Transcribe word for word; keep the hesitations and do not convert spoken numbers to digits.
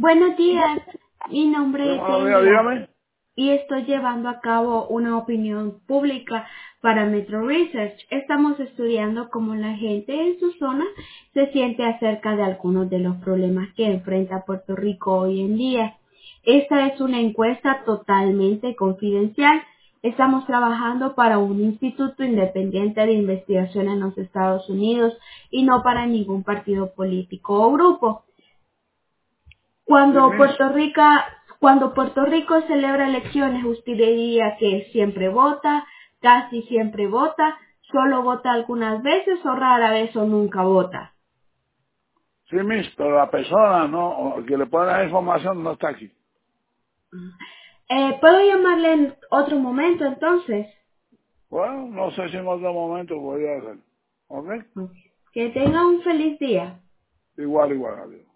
Buenos días, mi Sí, nombre es buenos días, Elia dígame. y estoy llevando a cabo una opinión pública para Metro Research. Estamos estudiando cómo la gente en su zona se siente acerca de algunos de los problemas que enfrenta Puerto Rico hoy en día. Esta es una encuesta totalmente confidencial. Estamos trabajando para un instituto independiente de investigación en los Estados Unidos y no para ningún partido político o grupo. Sí, Cuando Miss. Puerto Rico, cuando Puerto Rico celebra elecciones, usted diría que siempre vota, casi siempre vota, solo vota algunas veces o rara vez o nunca vota. Sí, Miss, pero la persona no, o que le puede dar información no está aquí. Eh, ¿Puedo llamarle en otro momento entonces? Bueno, no sé si en otro momento podría hacer. ¿Ok? Ok. Que tenga un feliz día. Igual, igual, adiós.